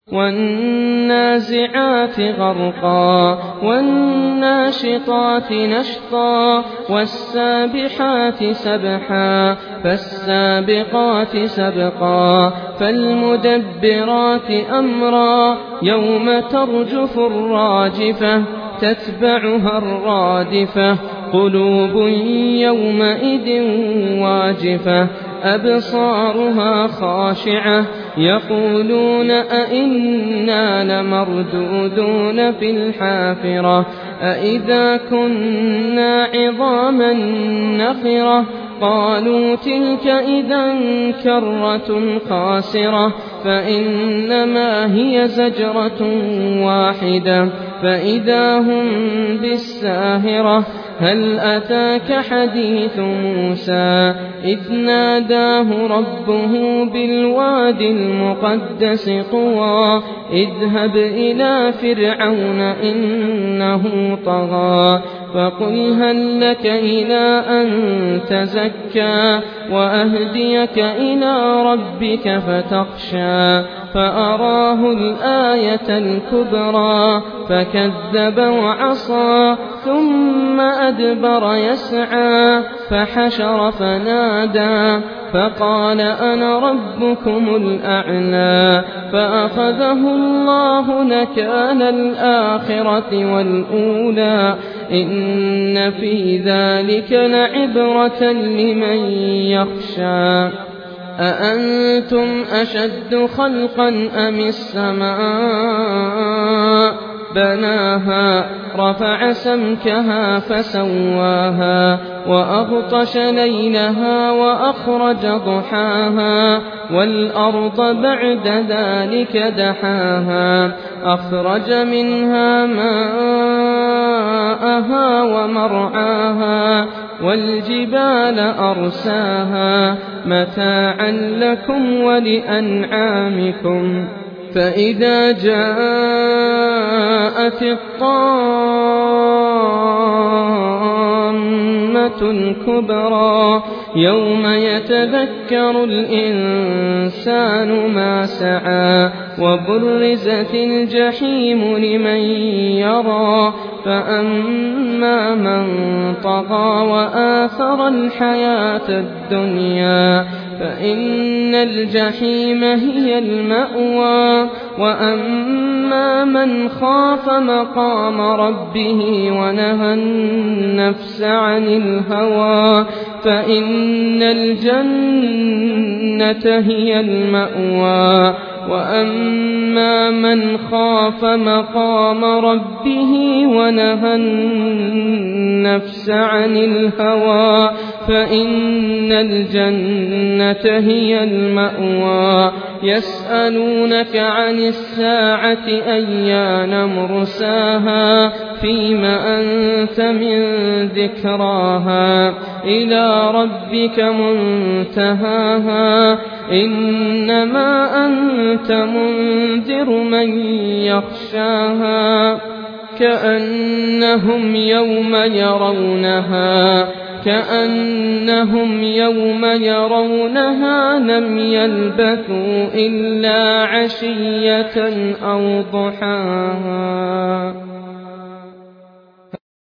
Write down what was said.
والنازعات غرقا والناشطات نشطا والسابحات سبحا فالسابقات سبقا فالمدبرات أمرا يوم ترجف الراجفة تتبعها الرادفة قلوب يومئذ واجفة أبصارها خاشعة يقولون أئنا لمردودون في الحافرة أئذا كنا عظاما نخرة قالوا تلك إذا كرة خاسرة فإنما هي زجرة واحدة فإذا هم بالساهرة هل أتاك حديث موسى إذ ناداه ربه بالواد المقدس طوى اذهب إلى فرعون إنه طغى فقل هل لك إلى أن تزكى وأهديك إلى ربك فتخشى فأراه الآية الكبرى فكذب وعصى ثم أدبر يسعى فحشر فنادى فقال أنا ربكم الأعلى فأخذه الله نكال الآخرة والأولى إن في ذلك لعبرة لمن يخشى أأنتم أشد خلقا أم السماء بناها رفع سمكها فسواها وأغطش ليلها وأخرج ضحاها والأرض بعد ذلك دحاها أخرج منها ماءها ومرعاها والجبال أرساها متاعا لكم ولأنعامكم فإذا جاءت الطامة الكبرى يوم يتذكر الإنسان ما سعى وبرزت الجحيم لمن يرى فأما من طغى وآثر الحياة الدنيا فإن الجحيم هي المأوى وأما من خاف مقام ربه ونهى النفس عن الهوى فإن الجنة هي المأوى وأما من خاف مقام ربه ونهى النفس عن الهوى فإن الجنة هي المأوى يسألونك عن الساعة أيان مرساها فيم أنت من ذكراها إلى ربك منتهاها إنما أنت منذر من يخشاها كأنهم يوم يرونها لم يلبثوا إلا عشية أو ضحاها.